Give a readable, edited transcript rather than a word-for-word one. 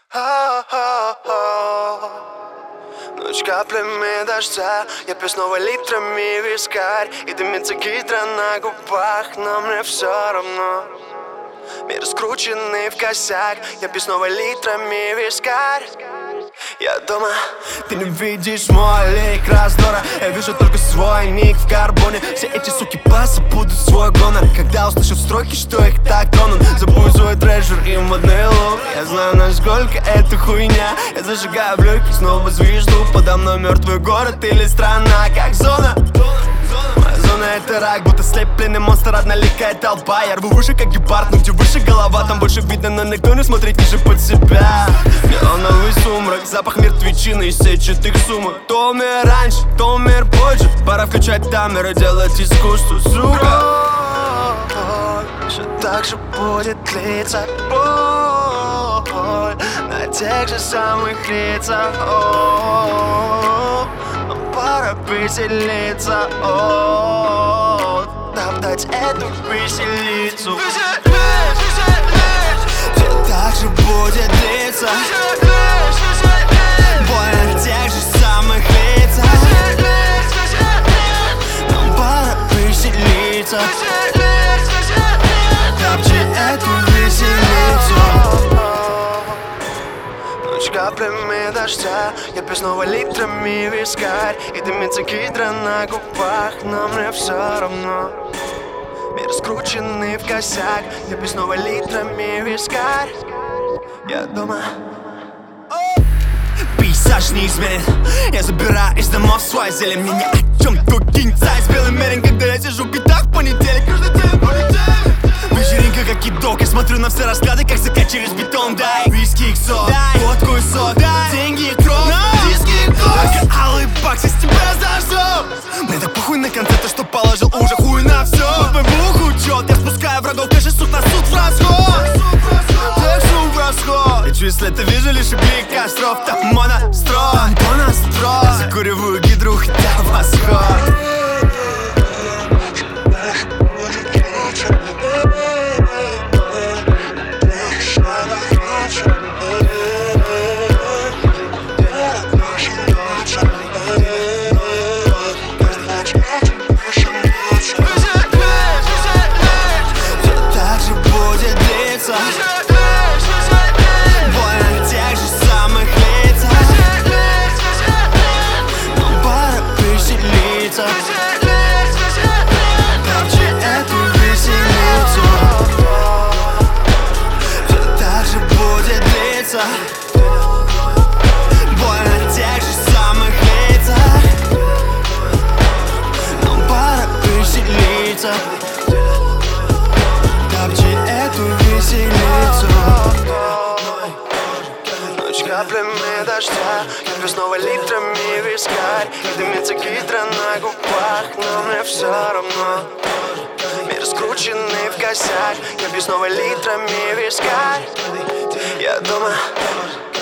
Ночь каплями дождя, я пью снова литрами вискарь. И дымится гидра на губах, но мне все равно. Мир скрученный в косяк, я пью снова литрами вискарь. Я дома. Ты не видишь мой лик раздора, я вижу только свой ник в карбоне. Все эти суки позабудут свой гонор, когда услышат строки, что их так тронут. Забудь свой трежер и модный лук. Я знаю, насколько это хуйня. Я зажигаю в люки, снова звезду. Подо мной мертвый город или страна, как зона. Моя зона — это рак, будто слепленный монстр, одноликая толпа. Я рву выше, как гепард, но где выше голова, там больше видно, но никто не смотрит ниже под себя. Неоновый сумрак, запах мертвечины и сетчатых сумок. То умер раньше, то умер позже. Пора включать таймер и делать искусство, сука. Все так же будет длиться боль на тех же самых лицах. Пора веселиться, топтать эту веселицу. Все так же будет длиться боль на тех же самых лицах. Нам пора веселиться, топчи эту веселицу. Ночь каплями дождя, я пью снова литрами вискарь. И дымится гидра на губах, но мне все равно. Мир скрученный в косяк, я пью снова литрами вискарь. Я дома. Пейзаж не изменен, я забираю из домов свой зелень. Мне ни о чем кукинь сайз, белый мерин, когда я сижу в битах в понедельник. Каждый день понедельник. Вечеринка как кидок, я смотрю на все расклады, как закат через бетон. Дай виски и сок, водку и сок, деньги и кровь, диски и кофе. Алые баксы с тебя зажжу. Мне так похуй на концерты, что положил уже хуй на все. Вот мой бух учет, я спускаю врагов, каждый суд на суд в расход. Так суд в расход. Я чувствую, это вижу лишь угли костров. Там монострой, я закуриваю гидру, хотя восход. Боль на тех же самых лицах. Нам пора веселиться, топчи эту веселицу. Ночь каплями дождя, я пью снова литрами вискарь. И дымится гидра на губах, но мне все равно. Мир скрученный в косяк, я пью снова литрами вискарь. Я дома.